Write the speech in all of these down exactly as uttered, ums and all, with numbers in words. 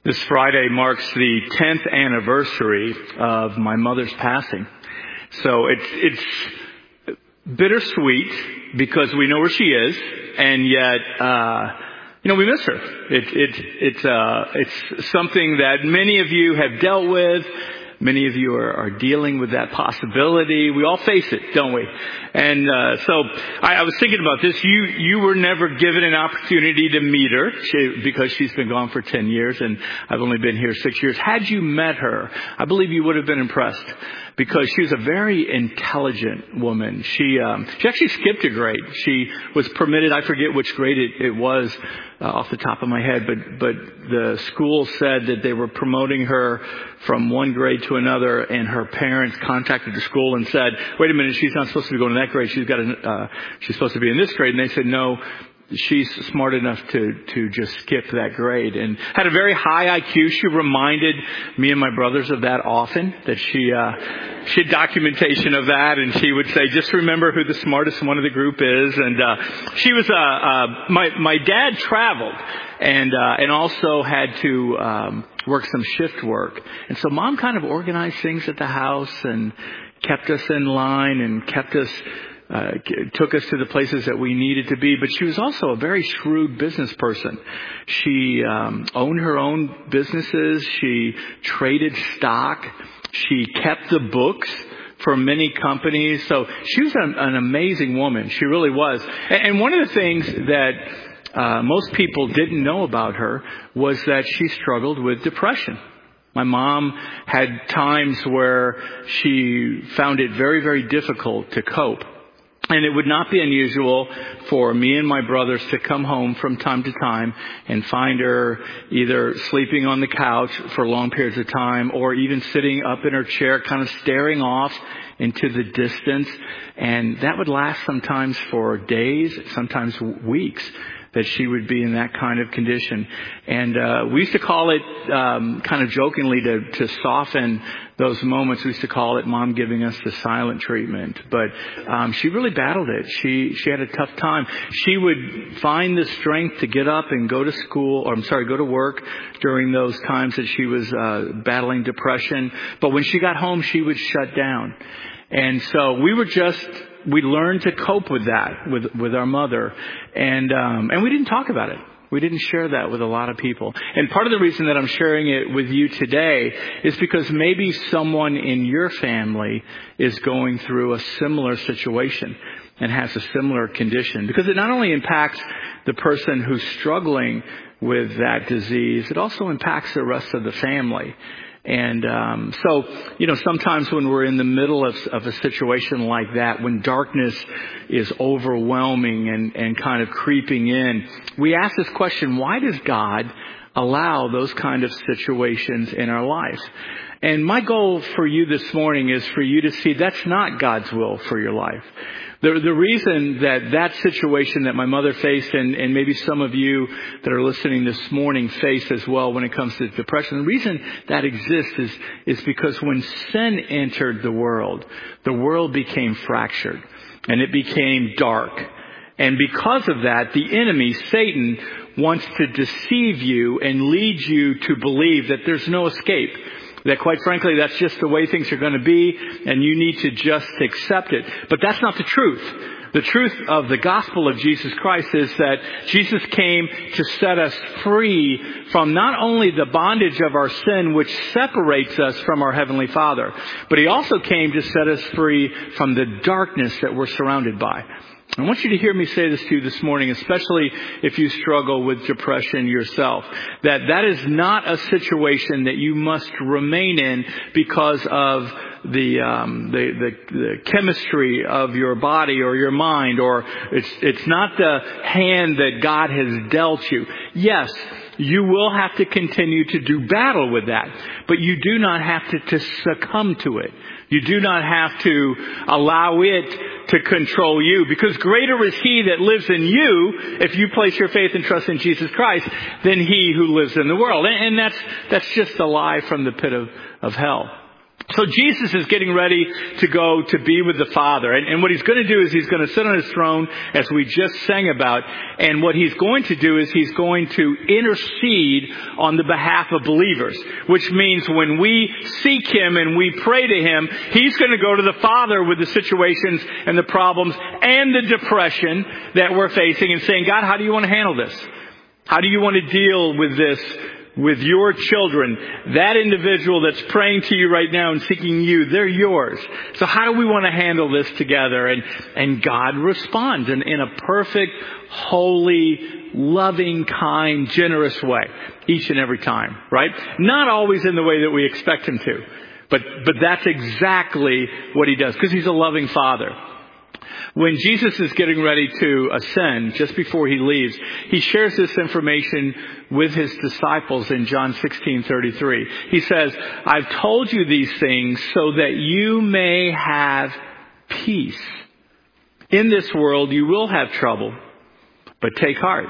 This Friday marks the tenth anniversary of my mother's passing. So it's it's bittersweet because we know where she is, and yet uh you know we miss her. It, it, it's uh it's something that many of you have dealt with. Many of you are, are dealing with that possibility. We all face it, don't we? And uh, so I, I was thinking about this. You you were never given an opportunity to meet her she, because she's been gone for ten years, and I've only been here six years. Had you met her, I believe you would have been impressed because she was a very intelligent woman. She um, she actually skipped a grade. She was permitted, I forget which grade it, it was uh, off the top of my head, but but the school said that they were promoting her from one grade to another, and her parents contacted the school and said, wait a minute, she's not supposed to be going to that grade. She's got a, uh, she's supposed to be in this grade. And they said, no, she's smart enough to, to just skip that grade, and had a very high I Q. She reminded me and my brothers of that often, that she, uh, she had documentation of that, and she would say, just remember who the smartest one of the group is. And, uh, she was, uh, uh, my, my dad traveled and, uh, and also had to, um, work some shift work. And so Mom kind of organized things at the house and kept us in line and kept us, uh, took us to the places that we needed to be. But she was also a very shrewd business person. She, um, owned her own businesses. She traded stock. She kept the books for many companies. So she was an, an amazing woman. She really was. And, and one of the things that Uh, most people didn't know about her was that she struggled with depression. My mom had times where she found it very, very difficult to cope. And it would not be unusual for me and my brothers to come home from time to time and find her either sleeping on the couch for long periods of time, or even sitting up in her chair kind of staring off into the distance. And that would last sometimes for days, sometimes weeks, that she would be in that kind of condition. And uh we used to call it, um kind of jokingly, to, to soften those moments, we used to call it Mom giving us the silent treatment. But um she really battled it. She she had a tough time. She would find the strength to get up and go to school, or I'm sorry, go to work during those times that she was uh battling depression. But when she got home, she would shut down. And so we were just, we learned to cope with that, with, with our mother. And, um, and we didn't talk about it. We didn't share that with a lot of people. And part of the reason that I'm sharing it with you today is because maybe someone in your family is going through a similar situation and has a similar condition. Because it not only impacts the person who's struggling with that disease, it also impacts the rest of the family. And um so, you know, sometimes when we're in the middle of, of a situation like that, when darkness is overwhelming and, and kind of creeping in, we ask this question: why does God allow those kind of situations in our life? And my goal for you this morning is for you to see that's not God's will for your life. The, the reason that that situation that my mother faced, and, and maybe some of you that are listening this morning face as well when it comes to depression, the reason that exists is, is because when sin entered the world, the world became fractured and it became dark. And because of that, the enemy, Satan, wants to deceive you and lead you to believe that there's no escape. That quite frankly, that's just the way things are going to be, and you need to just accept it. But that's not the truth. The truth of the gospel of Jesus Christ is that Jesus came to set us free from not only the bondage of our sin, which separates us from our Heavenly Father, but He also came to set us free from the darkness that we're surrounded by. I want you to hear me say this to you this morning, especially if you struggle with depression yourself, that that is not a situation that you must remain in because of the, um, the, the, the chemistry of your body or your mind, or it's, it's not the hand that God has dealt you. Yes, you will have to continue to do battle with that, but you do not have to, to succumb to it. You do not have to allow it to control you, because greater is He that lives in you, if you place your faith and trust in Jesus Christ, than he who lives in the world. And, and that's, that's just a lie from the pit of, of hell. So Jesus is getting ready to go to be with the Father. And, and what he's going to do is he's going to sit on his throne, as we just sang about. And what he's going to do is he's going to intercede on the behalf of believers. Which means when we seek him and we pray to him, he's going to go to the Father with the situations and the problems and the depression that we're facing and saying, God, how do you want to handle this? How do you want to deal with this? With your children, that individual that's praying to you right now and seeking you, they're yours. So how do we want to handle this together? And, and God responds in, in a perfect, holy, loving, kind, generous way each and every time, right? Not always in the way that we expect him to, but, but that's exactly what he does because he's a loving Father. When Jesus is getting ready to ascend, just before he leaves, he shares this information with his disciples in John sixteen thirty-three. He says, I've told you these things so that you may have peace. In this world you will have trouble, but take heart.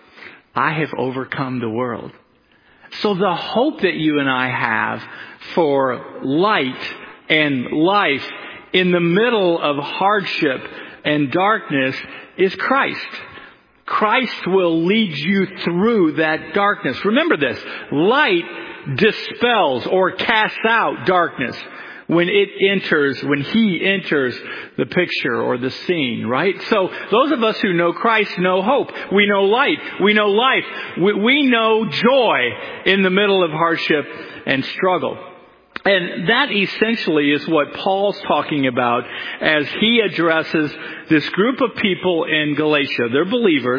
I have overcome the world. So the hope that you and I have for light and life in the middle of hardship and darkness is Christ. Christ will lead you through that darkness. Remember this, light dispels or casts out darkness when it enters, when he enters the picture or the scene, right? So those of us who know Christ know hope. We know light. We know life. We, we know joy in the middle of hardship and struggle. And that essentially is what Paul's talking about as he addresses this group of people in Galatia. They're believers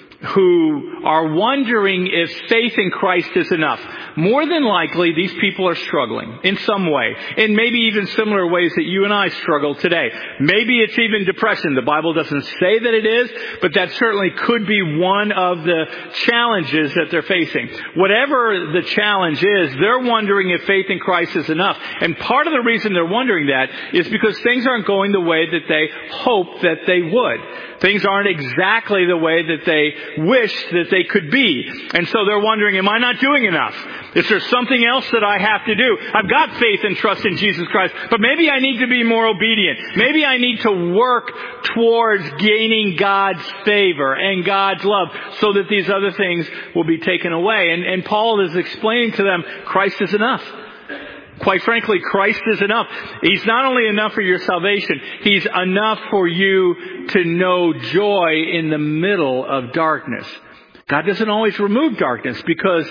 who are wondering if faith in Christ is enough. More than likely, these people are struggling in some way, in maybe even similar ways that you and I struggle today. Maybe it's even depression. The Bible doesn't say that it is, but that certainly could be one of the challenges that they're facing. Whatever the challenge is, they're wondering if faith in Christ is enough. And part of the reason they're wondering that is because things aren't going the way that they hope that they would. Things aren't exactly the way that they wish that they could be. And so they're wondering, am I not doing enough? Is there something else that I have to do? I've got faith and trust in Jesus Christ, but maybe I need to be more obedient. Maybe I need to work towards gaining God's favor and God's love so that these other things will be taken away. And, and Paul is explaining to them, Christ is enough. Quite frankly, Christ is enough. He's not only enough for your salvation, He's enough for you to know joy in the middle of darkness. God doesn't always remove darkness because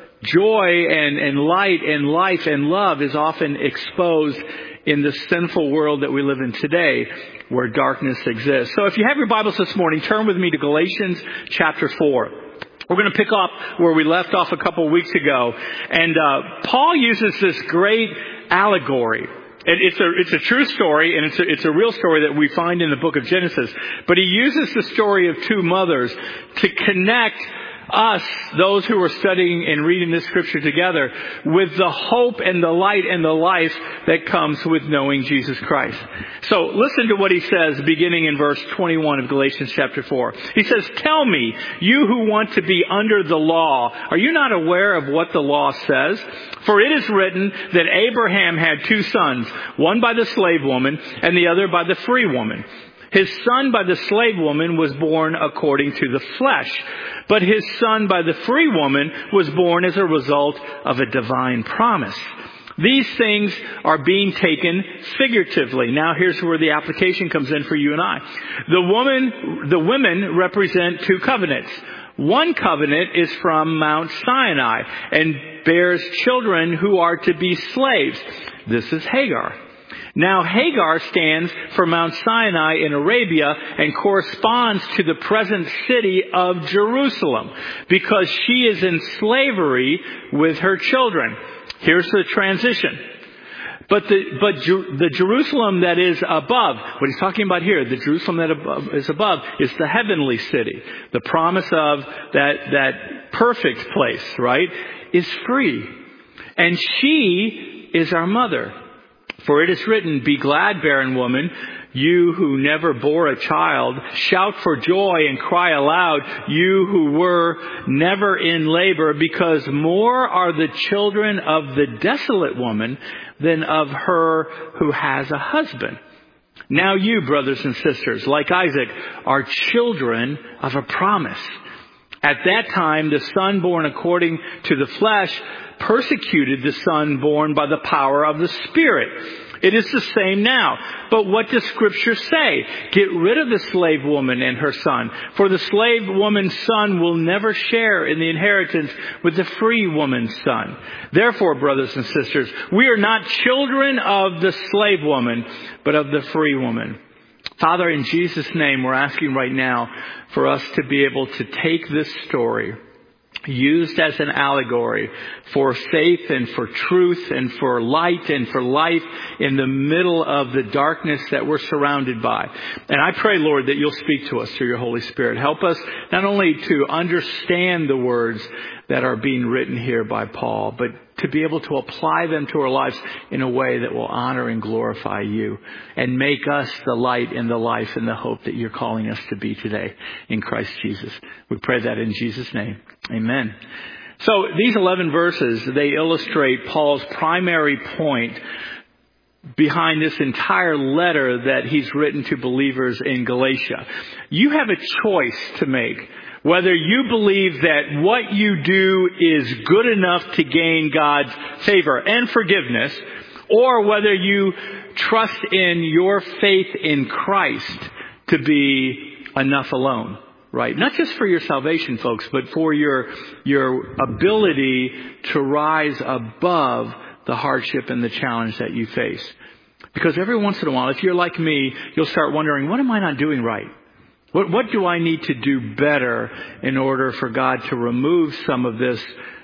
joy and, and light and life and love is often exposed in the sinful world that we live in today where darkness exists. So if you have your Bibles this morning, turn with me to Galatians chapter four. We're going to pick up where we left off a couple of weeks ago. And uh, Paul uses this great allegory. And it's a, it's a true story, and it's a, it's a real story that we find in the book of Genesis. But he uses the story of two mothers to connect us, those who are studying and reading this scripture together, with the hope and the light and the life that comes with knowing Jesus Christ. So listen to what he says beginning in verse twenty-one of Galatians chapter four. He says, "Tell me, you who want to be under the law, are you not aware of what the law says? For it is written that Abraham had two sons, one by the slave woman and the other by the free woman. His son by the slave woman was born according to the flesh, but his son by the free woman was born as a result of a divine promise. These things are being taken figuratively." Now here's where the application comes in for you and I. The woman, the women represent two covenants. One covenant is from Mount Sinai and bears children who are to be slaves. This is Hagar. Now Hagar stands for Mount Sinai in Arabia and corresponds to the present city of Jerusalem because she is in slavery with her children. Here's the transition. But the but Jer- the Jerusalem that is above, what he's talking about here, the Jerusalem that above, is above, is the heavenly city. The promise of that that perfect place, right, is free. And she is our mother. For it is written, "Be glad, barren woman, you who never bore a child. Shout for joy and cry aloud, you who were never in labor, because more are the children of the desolate woman than of her who has a husband. Now you, brothers and sisters, like Isaac, are children of a promise. At that time, the son born according to the flesh persecuted the son born by the power of the Spirit. It is the same now. But what does Scripture say? Get rid of the slave woman and her son, for the slave woman's son will never share in the inheritance with the free woman's son. Therefore, brothers and sisters, we are not children of the slave woman, but of the free woman. Father, in Jesus' name, we're asking right now for us to be able to take this story, used as an allegory for faith and for truth and for light and for life in the middle of the darkness that we're surrounded by. And I pray, Lord, that you'll speak to us through your Holy Spirit. Help us not only to understand the words that are being written here by Paul, but to be able to apply them to our lives in a way that will honor and glorify you and make us the light and the life and the hope that you're calling us to be today in Christ Jesus. We pray that in Jesus' name. Amen. So these eleven verses, they illustrate Paul's primary point behind this entire letter that he's written to believers in Galatia. You have a choice to make. Whether you believe that what you do is good enough to gain God's favor and forgiveness, or whether you trust in your faith in Christ to be enough alone, right? Not just for your salvation, folks, but for your, your ability to rise above the hardship and the challenge that you face. Because every once in a while, if you're like me, you'll start wondering, what am I not doing right? What, what do I need to do better in order for God to remove some of this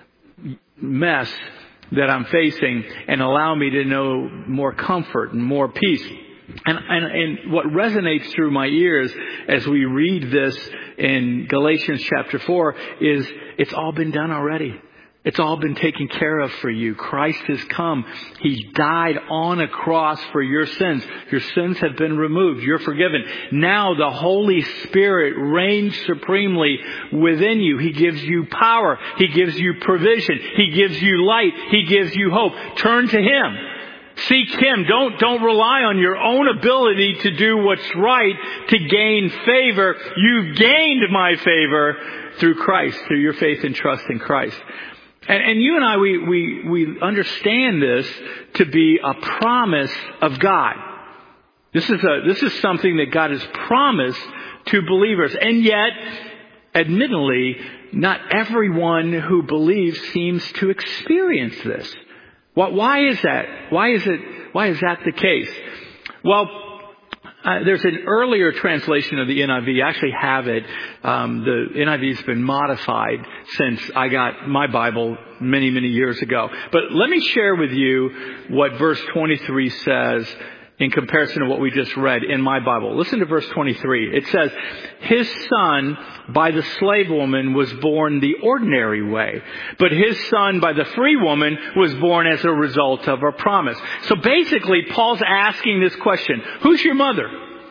mess that I'm facing and allow me to know more comfort and more peace? And, and, and what resonates through my ears as we read this in Galatians chapter four is it's all been done already. It's all been taken care of for you. Christ has come. He died on a cross for your sins. Your sins have been removed. You're forgiven. Now the Holy Spirit reigns supremely within you. He gives you power. He gives you provision. He gives you light. He gives you hope. Turn to Him. Seek Him. Don't, don't rely on your own ability to do what's right to gain favor. You've gained my favor through Christ, through your faith and trust in Christ. And, and you and I, we, we, we understand this to be a promise of God. This is a, this is something that God has promised to believers. And yet, admittedly, not everyone who believes seems to experience this. What, why is that? Why is it, why is that the case? Well, Uh, there's an earlier translation of the N I V. I actually have it. Um, the N I V has been modified since I got my Bible many, many years ago. But let me share with you what verse twenty-three says in comparison to what we just read in my Bible. Listen to verse twenty-three. It says, his son by the slave woman was born the ordinary way, but his son by the free woman was born as a result of a promise. So basically, Paul's asking this question: who's your mother?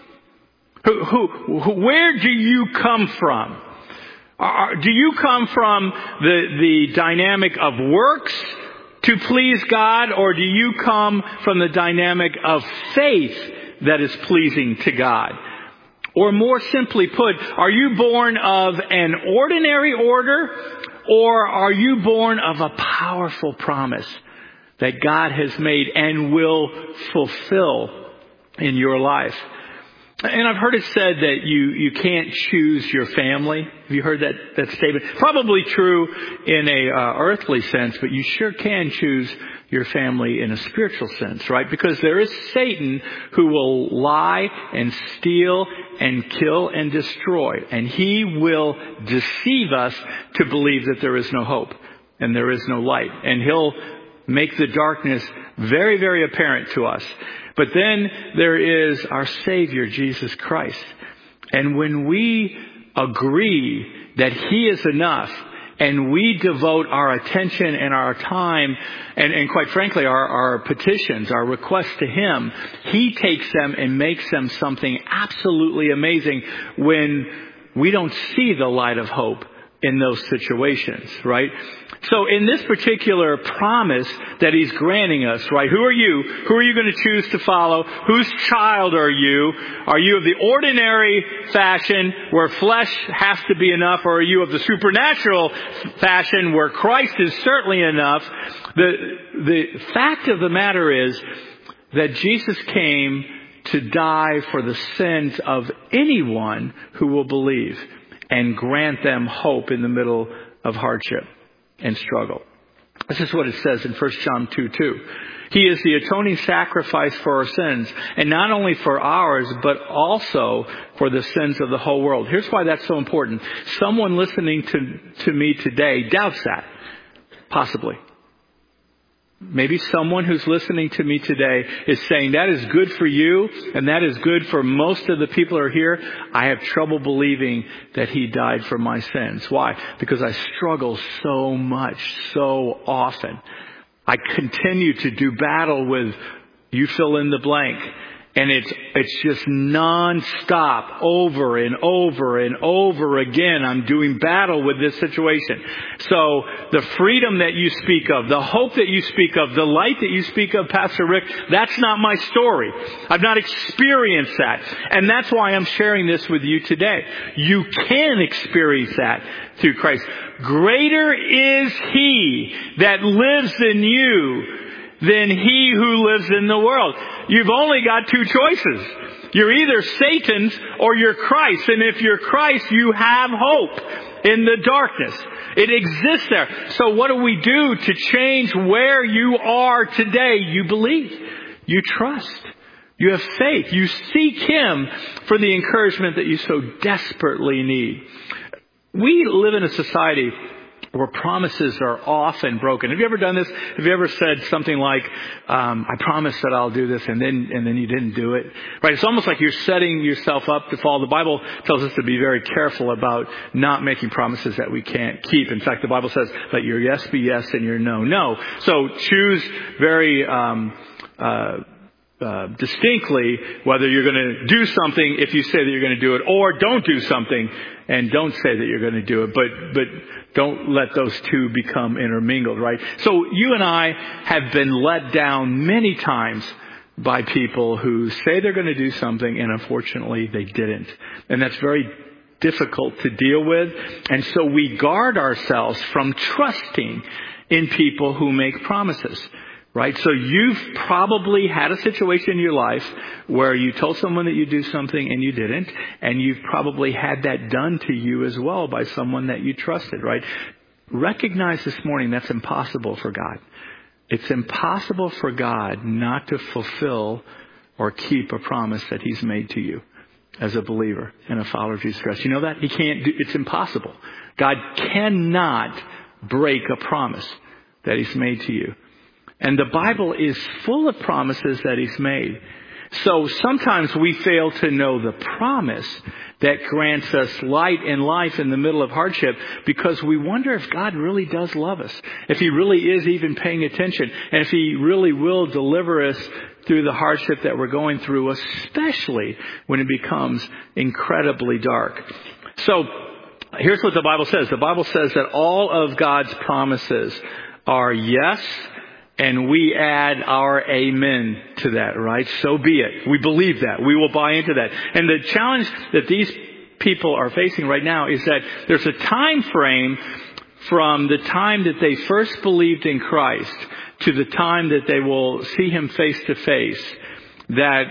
Who, who, who where do you come from? Are, do you come from the, the dynamic of works to please God, or do you come from the dynamic of faith that is pleasing to God? Or more simply put, are you born of an ordinary order, or are you born of a powerful promise that God has made and will fulfill in your life? And I've heard it said that you, you can't choose your family. Have you heard that, that statement? Probably true in a uh, earthly sense, but you sure can choose your family in a spiritual sense, right? Because there is Satan who will lie and steal and kill and destroy. And he will deceive us to believe that there is no hope and there is no light. And he'll make the darkness very, very apparent to us. But then there is our Savior, Jesus Christ. And when we agree that He is enough and we devote our attention and our time and, and quite frankly, our, our petitions, our requests to Him, He takes them and makes them something absolutely amazing when we don't see the light of hope in those situations, right? So in this particular promise that He's granting us, right, who are you? Who are you going to choose to follow? Whose child are you? Are you of the ordinary fashion where flesh has to be enough, or are you of the supernatural fashion where Christ is certainly enough? The, the fact of the matter is that Jesus came to die for the sins of anyone who will believe and grant them hope in the middle of hardship and struggle. This is what it says in First John two two. He is the atoning sacrifice for our sins, and not only for ours, but also for the sins of the whole world. Here's why that's so important. Someone listening to, to me today doubts that. Possibly. Maybe someone who's listening to me today is saying, that is good for you, and that is good for most of the people who are here. I have trouble believing that He died for my sins. Why? Because I struggle so much, so often. I continue to do battle with you fill in the blank. And it's it's just nonstop, over and over and over again. I'm doing battle with this situation. So the freedom that you speak of, the hope that you speak of, the light that you speak of, Pastor Rick, that's not my story. I've not experienced that. And that's why I'm sharing this with you today. You can experience that through Christ. Greater is He that lives in you than he who lives in the world. You've only got two choices. You're either Satan's or you're Christ. And if you're Christ, you have hope in the darkness. It exists there. So what do we do to change where you are today? You believe. You trust. You have faith. You seek Him for the encouragement that you so desperately need. We live in a society where promises are often broken. Have you ever done this? Have you ever said something like, um, I promise that I'll do this, and then and then you didn't do it? Right? It's almost like you're setting yourself up to fall. The Bible tells us to be very careful about not making promises that we can't keep. In fact, the Bible says, let your yes be yes and your no, no. So choose very um, uh, uh, distinctly whether you're going to do something if you say that you're going to do it, or don't do something and don't say that you're going to do it. But but don't let those two become intermingled, right? So you and I have been let down many times by people who say they're going to do something and unfortunately they didn't. And that's very difficult to deal with. And so we guard ourselves from trusting in people who make promises. Right? So you've probably had a situation in your life where you told someone that you'd do something and you didn't. And you've probably had that done to you as well by someone that you trusted, right? Recognize this morning that's impossible for God. It's impossible for God not to fulfill or keep a promise that He's made to you as a believer and a follower of Jesus Christ. You know that? He can't do, it's impossible. God cannot break a promise that He's made to you. And the Bible is full of promises that He's made. So sometimes we fail to know the promise that grants us light in life in the middle of hardship because we wonder if God really does love us, if He really is even paying attention, and if He really will deliver us through the hardship that we're going through, especially when it becomes incredibly dark. So here's what the Bible says. The Bible says that all of God's promises are yes, and we add our amen to that, right? So be it. We believe that. We will buy into that. And the challenge that these people are facing right now is that there's a time frame from the time that they first believed in Christ to the time that they will see Him face to face that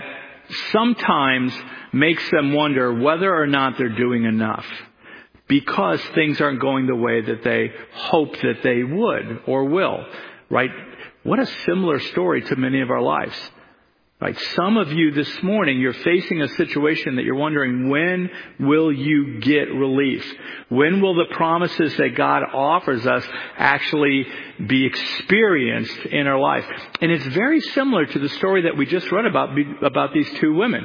sometimes makes them wonder whether or not they're doing enough because things aren't going the way that they hope that they would or will, right? What a similar story to many of our lives. Right? Some of you this morning, you're facing a situation that you're wondering, when will you get relief? When will the promises that God offers us actually be experienced in our life? And it's very similar to the story that we just read about, about these two women.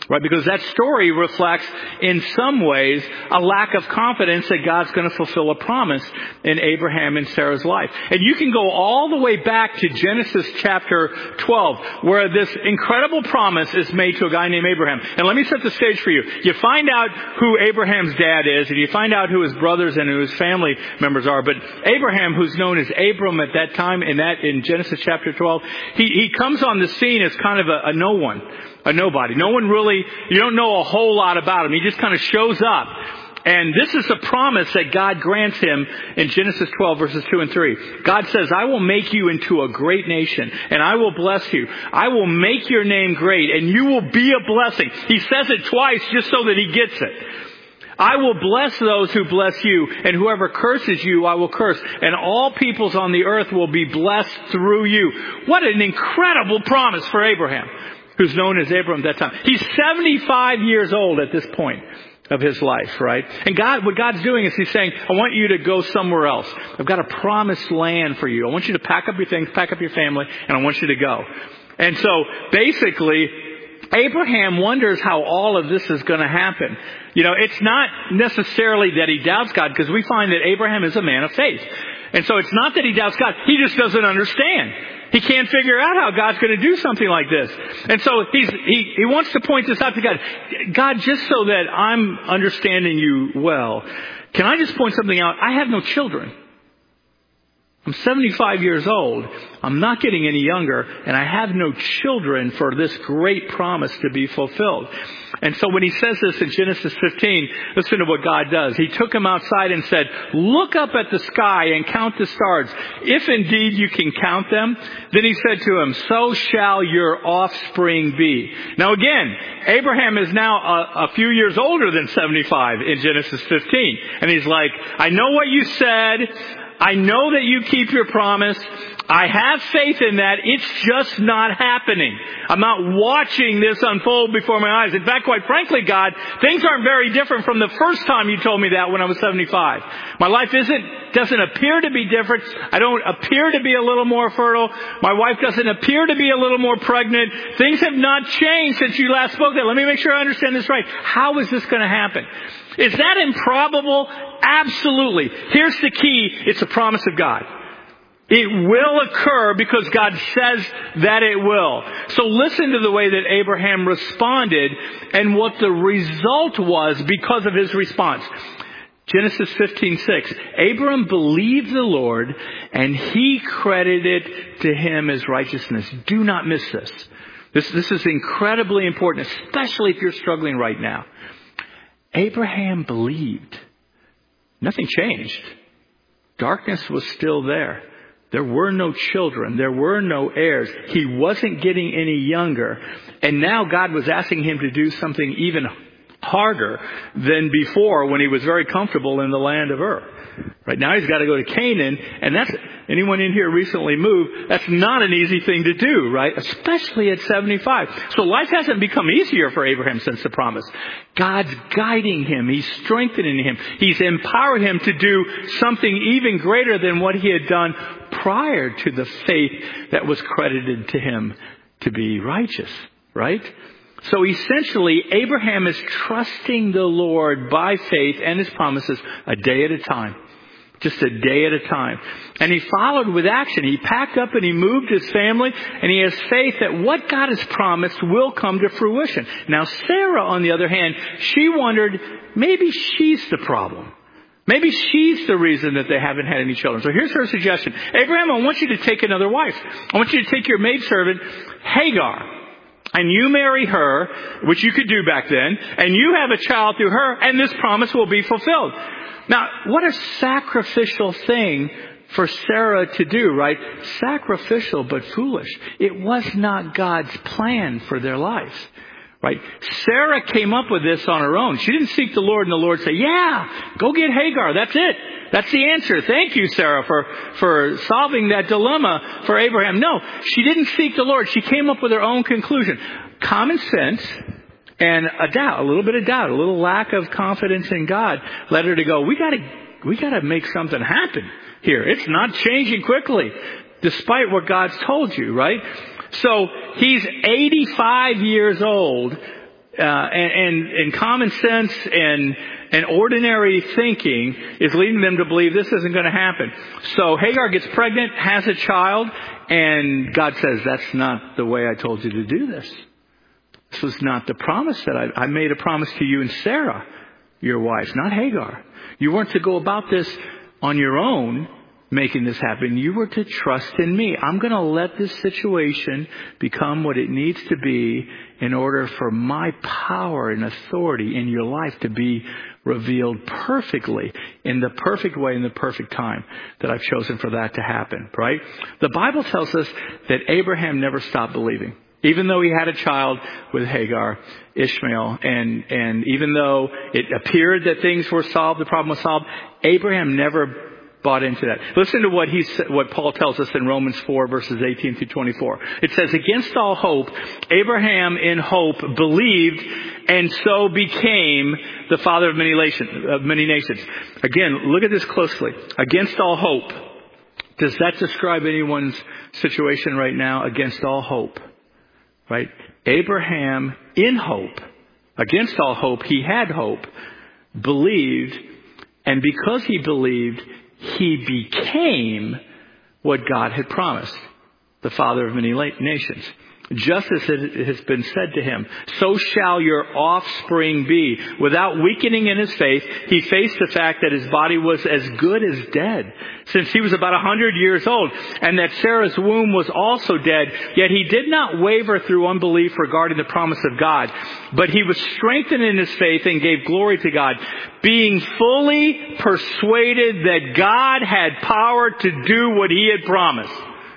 Right? Because that story reflects, in some ways, a lack of confidence that God's going to fulfill a promise in Abraham and Sarah's life. And you can go all the way back to Genesis chapter twelve, where this incredible promise is made to a guy named Abraham. And let me set the stage for you. You find out who Abraham's dad is, and you find out who his brothers and who his family members are. But Abraham, who's known as Abram at that time, in that in Genesis chapter twelve, he, he comes on the scene as kind of a, a no one. A nobody. No one really, you don't know a whole lot about him. He just kind of shows up. And this is the promise that God grants him in Genesis twelve, verses two and three. God says, I will make you into a great nation, and I will bless you. I will make your name great, and you will be a blessing. He says it twice just so that he gets it. I will bless those who bless you, and whoever curses you, I will curse. And all peoples on the earth will be blessed through you. What an incredible promise for Abraham, who's known as Abram at that time. He's seventy-five years old at this point of his life, right? And God, what God's doing is he's saying, I want you to go somewhere else. I've got a promised land for you. I want you to pack up your things, pack up your family, and I want you to go. And so basically, Abraham wonders how all of this is going to happen. You know, it's not necessarily that he doubts God, because we find that Abraham is a man of faith. And so it's not that he doubts God. He just doesn't understand. He can't figure out how God's going to do something like this. And so he's, he, he wants to point this out to God. God, just so that I'm understanding you well, can I just point something out? I have no children. I'm seventy-five years old. I'm not getting any younger, and I have no children for this great promise to be fulfilled. And so when he says this in Genesis fifteen, listen to what God does. He took him outside and said, look up at the sky and count the stars, if indeed you can count them. Then he said to him, so shall your offspring be. Now again, Abraham is now a, a few years older than seventy-five in Genesis fifteen. And he's like, I know what you said. I know that you keep your promise. I have faith in that. It's just not happening. I'm not watching this unfold before my eyes. In fact, quite frankly, God, things aren't very different from the first time you told me that when I was seventy-five. My life isn't, doesn't appear to be different. I don't appear to be a little more fertile. My wife doesn't appear to be a little more pregnant. Things have not changed since you last spoke. That. Let me make sure I understand this right. How is this going to happen? Is that improbable? Absolutely. Here's the key. It's a promise of God. It will occur because God says that it will. So listen to the way that Abraham responded and what the result was because of his response. Genesis fifteen six. Abram believed the Lord, and he credited to him as righteousness. Do not miss this. This, this is incredibly important, especially if you're struggling right now. Abraham believed. Nothing changed. Darkness was still there. There were no children. There were no heirs. He wasn't getting any younger. And now God was asking him to do something even harder than before when he was very comfortable in the land of Ur. Right now he's got to go to Canaan, and that's, anyone in here recently moved, that's not an easy thing to do, right? Especially at seventy-five. So life hasn't become easier for Abraham since the promise. God's guiding him. He's strengthening him. He's empowered him to do something even greater than what he had done prior to the faith that was credited to him to be righteous, right? So essentially, Abraham is trusting the Lord by faith and his promises a day at a time. Just a day at a time. And he followed with action. He packed up and he moved his family, and he has faith that what God has promised will come to fruition. Now, Sarah, on the other hand, she wondered, maybe she's the problem. Maybe she's the reason that they haven't had any children. So here's her suggestion. Abraham, I want you to take another wife. I want you to take your maidservant, Hagar, and you marry her, which you could do back then, and you have a child through her, and this promise will be fulfilled. Now, what a sacrificial thing for Sarah to do, right? Sacrificial but foolish. It was not God's plan for their lives, right? Sarah came up with this on her own. She didn't seek the Lord and the Lord say, yeah, go get Hagar. That's it. That's the answer. Thank you, Sarah, for, for solving that dilemma for Abraham. No, she didn't seek the Lord. She came up with her own conclusion. Common sense and a doubt, a little bit of doubt, a little lack of confidence in God led her to go, we gotta, we gotta make something happen here. It's not changing quickly, despite what God's told you, right? So he's eighty-five years old. uh, and, and, and common sense and, and ordinary thinking is leading them to believe this isn't going to happen. So Hagar gets pregnant, has a child, and God says, that's not the way I told you to do this. This was not the promise that I, I made a promise to you and Sarah, your wife, not Hagar. You weren't to go about this on your own, making this happen. You were to trust in me. I'm going to let this situation become what it needs to be in order for my power and authority in your life to be revealed perfectly in the perfect way, in the perfect time that I've chosen for that to happen, right? The Bible tells us that Abraham never stopped believing. Even though he had a child with Hagar, Ishmael, and, and even though it appeared that things were solved, the problem was solved, Abraham never bought into that. Listen to what he what Paul tells us in Romans four, verses eighteen through twenty-four. It says, against all hope, Abraham in hope believed and so became the father of many nations. Of many nations. Again, look at this closely. Against all hope. Does that describe anyone's situation right now? Against all hope. Right? Abraham, in hope, against all hope, he had hope, believed, and because he believed, he became what God had promised, the father of many nations. Just as it has been said to him, so shall your offspring be. Without weakening in his faith, he faced the fact that his body was as good as dead, since he was about a hundred years old, and that Sarah's womb was also dead. Yet he did not waver through unbelief regarding the promise of God, but he was strengthened in his faith and gave glory to God, being fully persuaded that God had power to do what he had promised.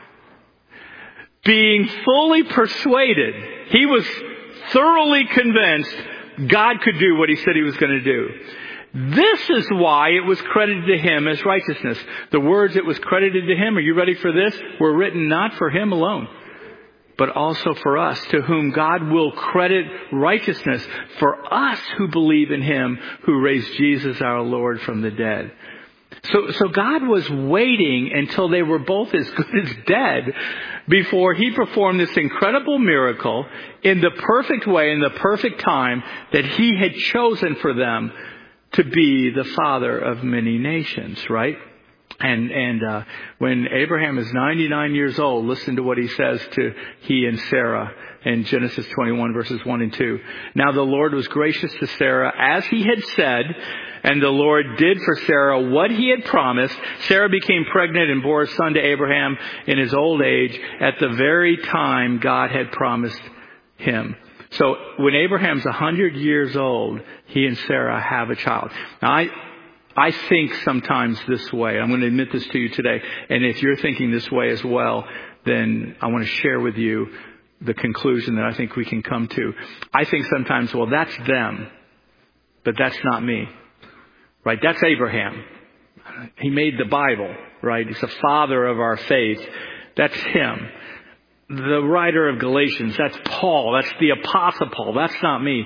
Being fully persuaded, he was thoroughly convinced God could do what he said he was going to do. This is why it was credited to him as righteousness. The words it was credited to him, are you ready for this? Were written not for him alone, but also for us, to whom God will credit righteousness, for us who believe in him who raised Jesus our Lord from the dead. So, so God was waiting until they were both as good as dead before he performed this incredible miracle in the perfect way, in the perfect time that he had chosen for them to be the father of many nations, right? And, and, uh, when Abraham is ninety-nine years old, listen to what he says to he and Sarah in Genesis twenty-one, verses one and two. Now the Lord was gracious to Sarah as he had said, and the Lord did for Sarah what he had promised. Sarah became pregnant and bore a son to Abraham in his old age at the very time God had promised him. So when Abraham's a hundred years old, he and Sarah have a child. Now I, I think sometimes this way. I'm going to admit this to you today. And if you're thinking this way as well, then I want to share with you the conclusion that I think we can come to. I think sometimes, well, that's them, but that's not me. Right? That's Abraham. He made the Bible, right? He's the father of our faith. That's him. The writer of Galatians, that's Paul. That's the Apostle Paul. That's not me.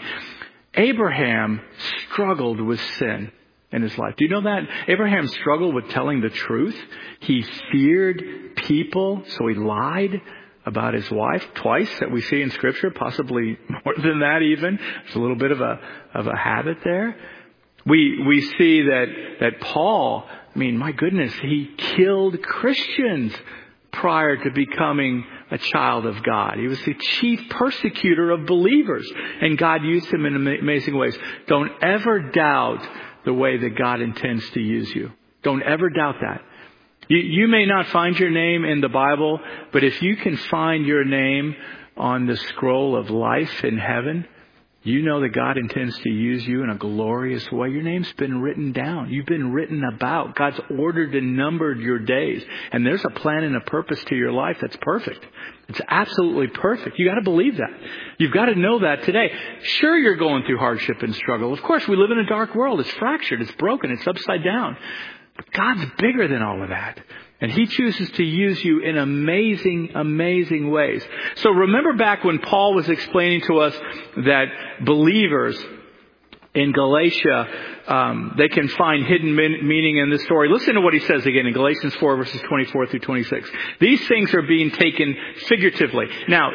Abraham struggled with sin in his life. Do you know that? Abraham struggled with telling the truth. He feared people, so he lied about his wife twice that we see in Scripture, possibly more than that even. There's a little bit of a of a habit there. We we see that that Paul, I mean, my goodness, he killed Christians prior to becoming a child of God. He was the chief persecutor of believers, and God used him in amazing ways. Don't ever doubt the way that God intends to use you. Don't ever doubt that. You, you may not find your name in the Bible, but if you can find your name on the scroll of life in heaven, you know that God intends to use you in a glorious way. Your name's been written down. You've been written about. God's ordered and numbered your days. And there's a plan and a purpose to your life that's perfect. It's absolutely perfect. You got to believe that. You've got to know that today. Sure, you're going through hardship and struggle. Of course, we live in a dark world. It's fractured. It's broken. It's upside down. But God's bigger than all of that. And he chooses to use you in amazing, amazing ways. So remember back when Paul was explaining to us that believers in Galatia, um, they can find hidden min- meaning in this story. Listen to what he says again in Galatians four, verses twenty-four through twenty-six. These things are being taken figuratively. Now,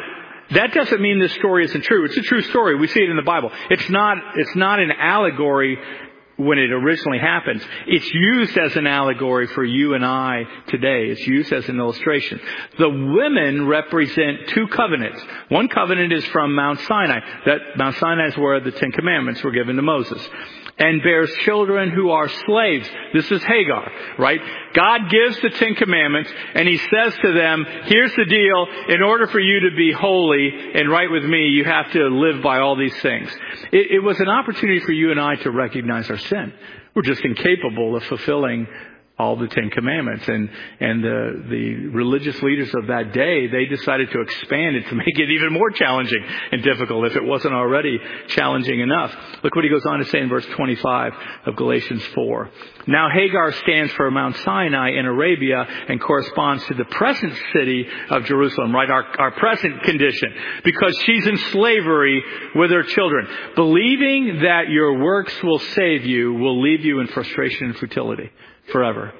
That doesn't mean this story isn't true. It's a true story. We see it in the Bible. It's not, it's not an allegory when it originally happens. It's used as an allegory for you and I today. It's used as an illustration. The women represent two covenants. One covenant is from Mount Sinai. That Mount Sinai is where the Ten Commandments were given to Moses. And bears children who are slaves. This is Hagar, right? God gives the Ten Commandments and He says to them, here's the deal. In order for you to be holy and right with me, you have to live by all these things. It, it was an opportunity for you and I to recognize our sin. We're just incapable of fulfilling all the Ten Commandments. And, and the, the religious leaders of that day, they decided to expand it to make it even more challenging and difficult if it wasn't already challenging enough. Look what he goes on to say in verse twenty-five of Galatians four. Now Hagar stands for Mount Sinai in Arabia and corresponds to the present city of Jerusalem, right? Our, our present condition, because she's in slavery with her children. Believing that your works will save you will leave you in frustration and futility forever.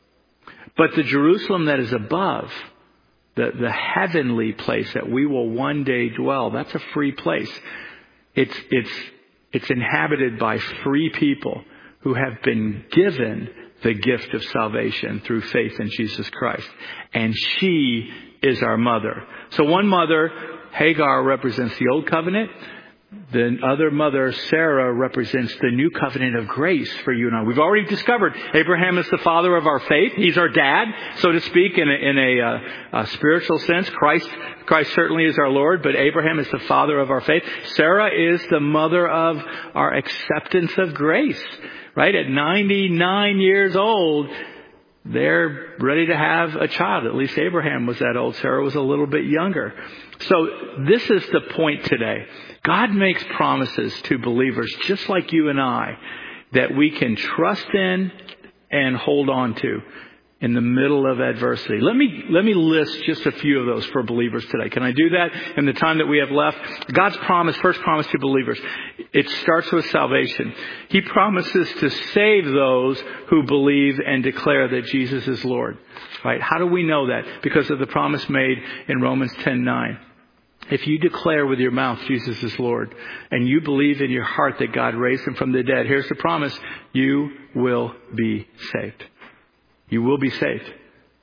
But the Jerusalem that is above, the, the heavenly place that we will one day dwell, that's a free place. It's, it's, it's inhabited by free people who have been given the gift of salvation through faith in Jesus Christ. And she is our mother. So one mother, Hagar, represents the old covenant. The other mother, Sarah, represents the new covenant of grace for you and I. We've already discovered Abraham is the father of our faith. He's our dad, so to speak, in a, in a, uh, a spiritual sense. Christ, Christ certainly is our Lord, but Abraham is the father of our faith. Sarah is the mother of our acceptance of grace, right? At ninety-nine years old, they're ready to have a child. At least Abraham was that old. Sarah was a little bit younger. So this is the point today. God makes promises to believers just like you and I that we can trust in and hold on to in the middle of adversity. Let me, let me list just a few of those for believers today. Can I do that in the time that we have left? God's promise, first promise to believers, it starts with salvation. He promises to save those who believe and declare that Jesus is Lord. Right? How do we know that? Because of the promise made in Romans ten nine. If you declare with your mouth Jesus is Lord and you believe in your heart that God raised Him from the dead, here's the promise, you will be saved. You will be saved.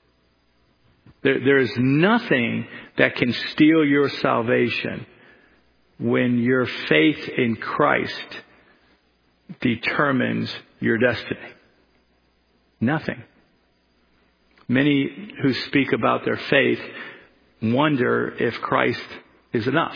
There, there is nothing that can steal your salvation when your faith in Christ determines your destiny. Nothing. Many who speak about their faith wonder if Christ is enough.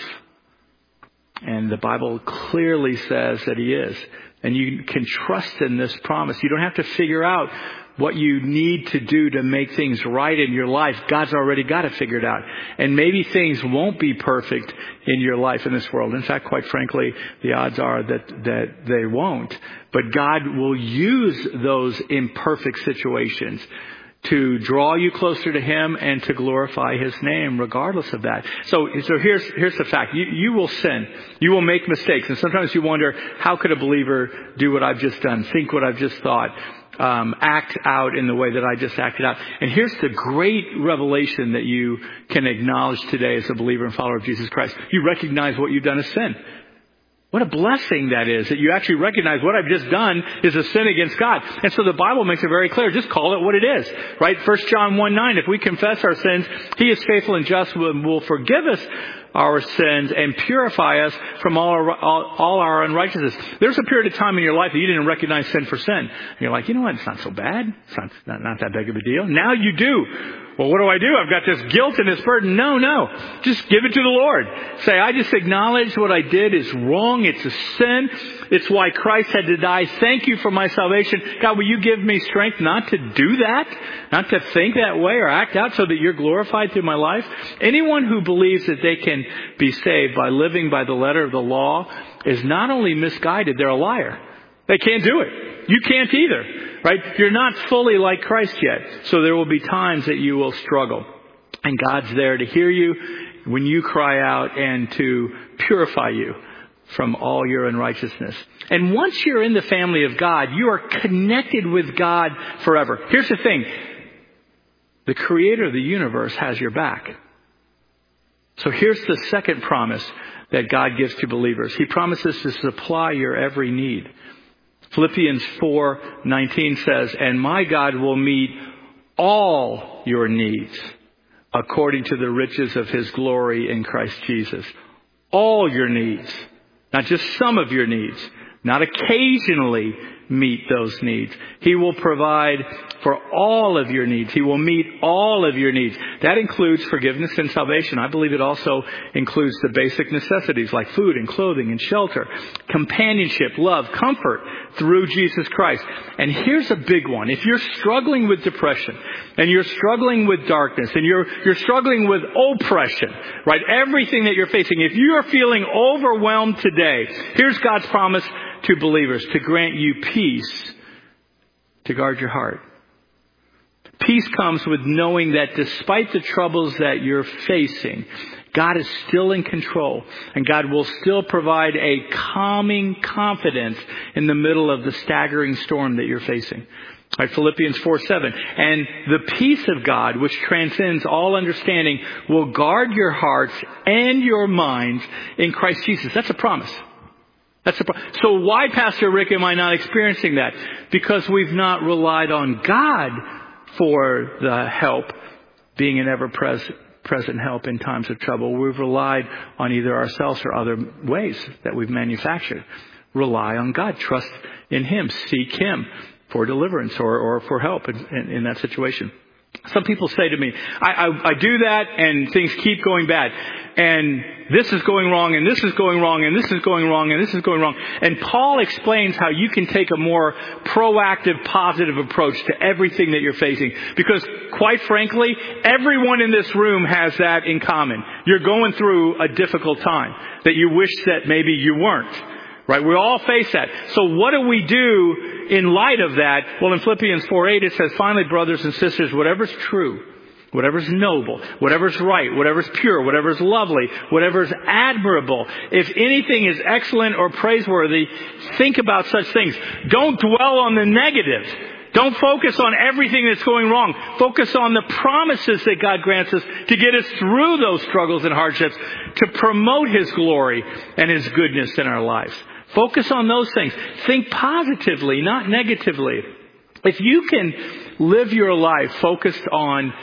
And the Bible clearly says that He is. And you can trust in this promise. You don't have to figure out what you need to do to make things right in your life. God's already got it figured out. And maybe things won't be perfect in your life in this world. In fact, quite frankly, the odds are that, that they won't. But God will use those imperfect situations to draw you closer to Him and to glorify His name regardless of that. So, so here's, here's the fact. You, you will sin. You will make mistakes. And sometimes you wonder, how could a believer do what I've just done? Think what I've just thought? Um, act out in the way that I just acted out. And here's the great revelation that you can acknowledge today as a believer and follower of Jesus Christ. You recognize what you've done as sin. What a blessing that is, that you actually recognize what I've just done is a sin against God. And so the Bible makes it very clear. Just call it what it is, right? First John one nine, if we confess our sins, He is faithful and just and will forgive us our sins and purify us from all our, all, all our unrighteousness. There's a period of time in your life that you didn't recognize sin for sin. And you're like, you know what? It's not so bad. It's not, not, not that big of a deal. Now you do. Well, what do I do? I've got this guilt and this burden. No, no. Just give it to the Lord. Say, I just acknowledge what I did is wrong. It's a sin. It's why Christ had to die. Thank you for my salvation. God, will you give me strength not to do that? Not to think that way or act out so that you're glorified through my life? Anyone who believes that they can be saved by living by the letter of the law is not only misguided, they're a liar. They can't do it. You can't either. Right? You're not fully like Christ yet. So there will be times that you will struggle. And God's there to hear you when you cry out and to purify you from all your unrighteousness. And once you're in the family of God, you are connected with God forever. Here's the thing. The Creator of the universe has your back. So here's the second promise that God gives to believers. He promises to supply your every need. Philippians four nineteen says, and my God will meet all your needs according to the riches of his glory in Christ Jesus. All your needs. Not just some of your needs. Not occasionally meet those needs. He will provide for all of your needs. He will meet all of your needs. That includes forgiveness and salvation. I believe it also includes the basic necessities like food and clothing and shelter, companionship, love, comfort through Jesus Christ. And here's a big one. If you're struggling with depression and you're struggling with darkness and you're you're struggling with oppression, right? Everything that you're facing, if you are feeling overwhelmed today, here's God's promise to believers to grant you peace, to guard your heart. Peace comes with knowing that despite the troubles that you're facing, God is still in control, and God will still provide a calming confidence in the middle of the staggering storm that you're facing. Right, Philippians four seven. And the peace of God, which transcends all understanding, will guard your hearts and your minds in Christ Jesus. That's a promise. That's the problem. So why, Pastor Rick, am I not experiencing that? Because we've not relied on God for the help, being an ever-present present help in times of trouble. We've relied on either ourselves or other ways that we've manufactured. Rely on God. Trust in Him. Seek Him for deliverance or, or for help in, in, in that situation. Some people say to me, I, I, I do that and things keep going bad. And this is going wrong, and this is going wrong, and this is going wrong, and this is going wrong. And Paul explains how you can take a more proactive, positive approach to everything that you're facing. Because, quite frankly, everyone in this room has that in common. You're going through a difficult time that you wish that maybe you weren't. Right? We all face that. So what do we do in light of that? Well, in Philippians four eight, it says, finally, brothers and sisters, whatever's true, whatever's noble, whatever's right, whatever's pure, whatever's lovely, whatever's admirable, if anything is excellent or praiseworthy, think about such things. Don't dwell on the negative. Don't focus on everything that's going wrong. Focus on the promises that God grants us to get us through those struggles and hardships, to promote His glory and His goodness in our lives. Focus on those things. Think positively, not negatively. If you can live your life focused on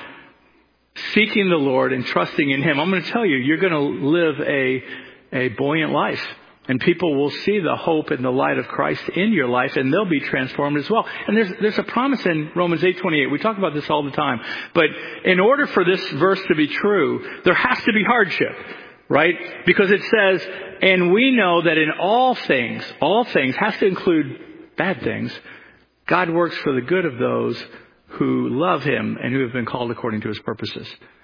seeking the Lord and trusting in Him, I'm going to tell you, you're going to live a, a buoyant life. And people will see the hope and the light of Christ in your life, and they'll be transformed as well. And there's there's a promise in Romans eight twenty-eight. We talk about this all the time. But in order for this verse to be true, there has to be hardship, right? Because it says, and we know that in all things, all things has to include bad things, God works for the good of those who love Him and who have been called according to His purposes.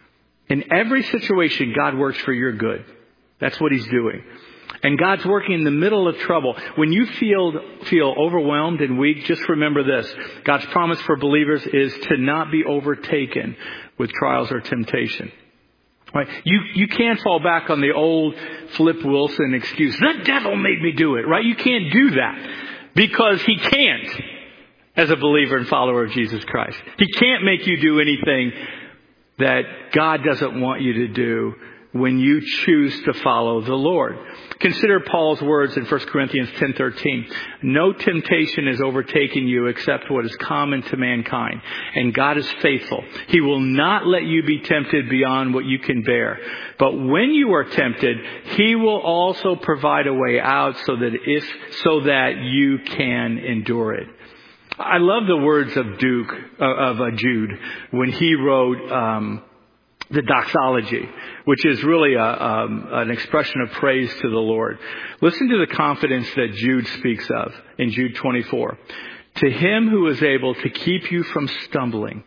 In every situation, God works for your good. That's what He's doing. And God's working in the middle of trouble. When you feel feel overwhelmed and weak, just remember this. God's promise for believers is to not be overtaken with trials or temptation. Right? You you can't fall back on the old Flip Wilson excuse. The devil made me do it. Right? You can't do that because he can't as a believer and follower of Jesus Christ. He can't make you do anything that God doesn't want you to do when you choose to follow the Lord. Consider Paul's words in First Corinthians ten thirteen. No temptation is overtaking you except what is common to mankind. And God is faithful. He will not let you be tempted beyond what you can bear. But when you are tempted, He will also provide a way out so that if so that you can endure it. I love the words of Duke of uh, Jude when he wrote um, the doxology, which is really a, um, an expression of praise to the Lord. Listen to the confidence that Jude speaks of in Jude twenty-four. To Him who is able to keep you from stumbling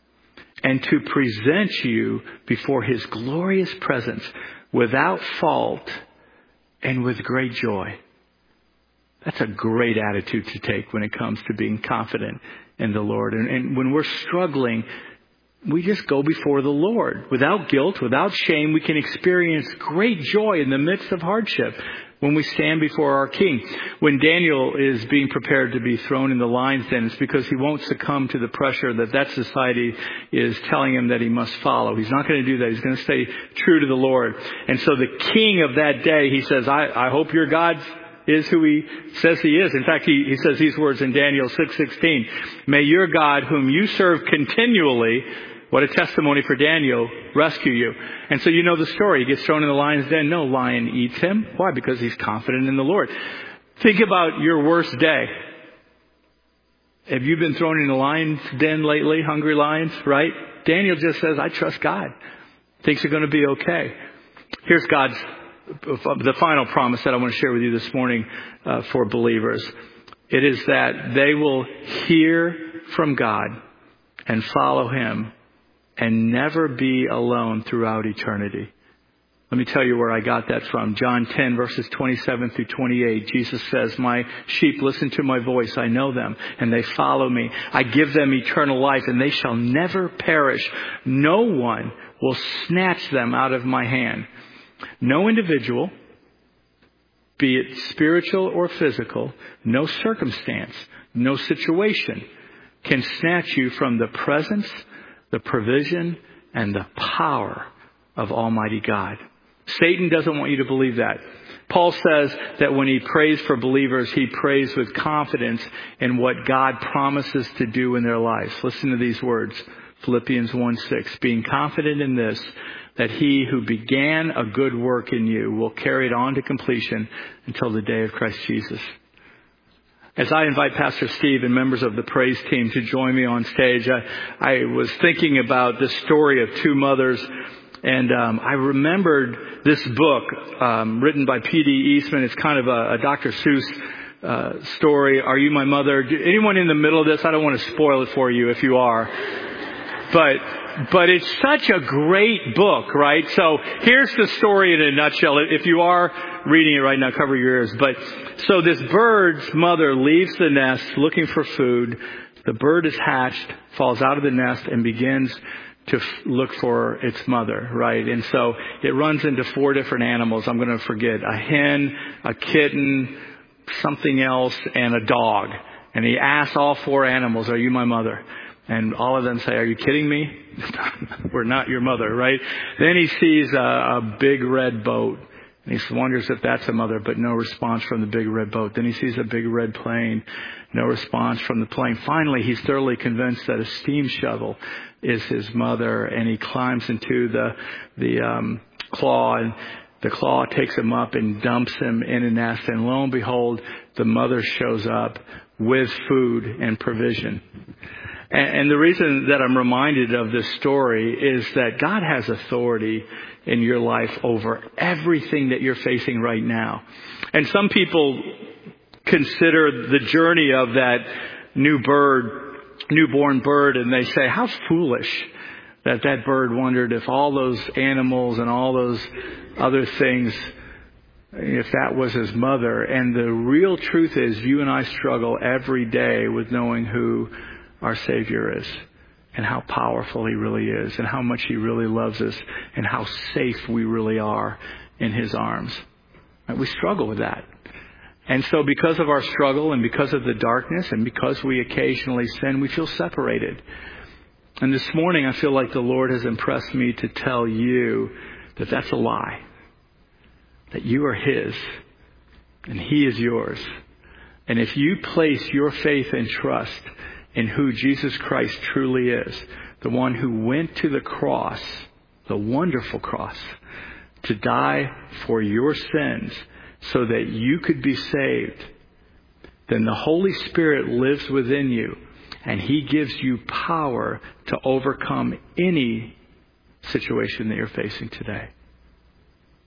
and to present you before His glorious presence without fault and with great joy. That's a great attitude to take when it comes to being confident in the Lord. And, and when we're struggling, we just go before the Lord. Without guilt, without shame, we can experience great joy in the midst of hardship when we stand before our King. When Daniel is being prepared to be thrown in the lion's den, it's because he won't succumb to the pressure that that society is telling him that he must follow. He's not going to do that. He's going to stay true to the Lord. And so the king of that day, he says, I, I hope your God is who he says he is. In fact, he, he says these words in Daniel six sixteen. May your God, whom you serve continually, what a testimony for Daniel, rescue you. And so you know the story. He gets thrown in the lion's den. No lion eats him. Why? Because he's confident in the Lord. Think about your worst day. Have you been thrown in the lion's den lately? Hungry lions, right? Daniel just says, I trust God. Things are going to be okay. Here's God's, the final promise that I want to share with you this morning uh, for believers. It is that they will hear from God and follow him and never be alone throughout eternity. Let me tell you where I got that from. John ten, verses twenty-seven through twenty-eight. Jesus says, my sheep listen to my voice. I know them, and they follow me. I give them eternal life, and they shall never perish. No one will snatch them out of my hand. No individual, be it spiritual or physical, no circumstance, no situation can snatch you from the presence, the provision, and the power of Almighty God. Satan doesn't want you to believe that. Paul says that when he prays for believers, he prays with confidence in what God promises to do in their lives. Listen to these words. Philippians one six. Being confident in this, that he who began a good work in you will carry it on to completion until the day of Christ Jesus. As I invite Pastor Steve and members of the praise team to join me on stage, I, I was thinking about the story of two mothers, and um, I remembered this book um, written by P D Eastman. It's kind of a, a Doctor Seuss uh, story, Are You My Mother? Anyone in the middle of this? I don't want to spoil it for you if you are. But but it's such a great book, right? So here's the story in a nutshell. If you are reading it right now, cover your ears. But so this bird's mother leaves the nest looking for food. The bird is hatched, falls out of the nest, and begins to f- look for its mother, right? And so it runs into four different animals. I'm going to forget. A hen, a kitten, something else, and a dog. And he asks all four animals, are you my mother? And all of them say, are you kidding me? We're not your mother, right? Then he sees a, a big red boat. And he wonders if that's a mother, but no response from the big red boat. Then he sees a big red plane. No response from the plane. Finally, he's thoroughly convinced that a steam shovel is his mother. And he climbs into the, the um, claw. And the claw takes him up and dumps him in a nest. And lo and behold, the mother shows up with food and provision. And the reason that I'm reminded of this story is that God has authority in your life over everything that you're facing right now. And some people consider the journey of that new bird, newborn bird, and they say, how foolish that that bird wondered if all those animals and all those other things, if that was his mother. And the real truth is you and I struggle every day with knowing who our Savior is, and how powerful he really is, and how much he really loves us, and how safe we really are in his arms. And we struggle with that. And so because of our struggle, and because of the darkness, and because we occasionally sin, we feel separated. And this morning I feel like the Lord has impressed me to tell you that that's a lie. That you are his, and he is yours. And if you place your faith and trust in who Jesus Christ truly is, the one who went to the cross, the wonderful cross, to die for your sins so that you could be saved, then the Holy Spirit lives within you, and he gives you power to overcome any situation that you're facing today.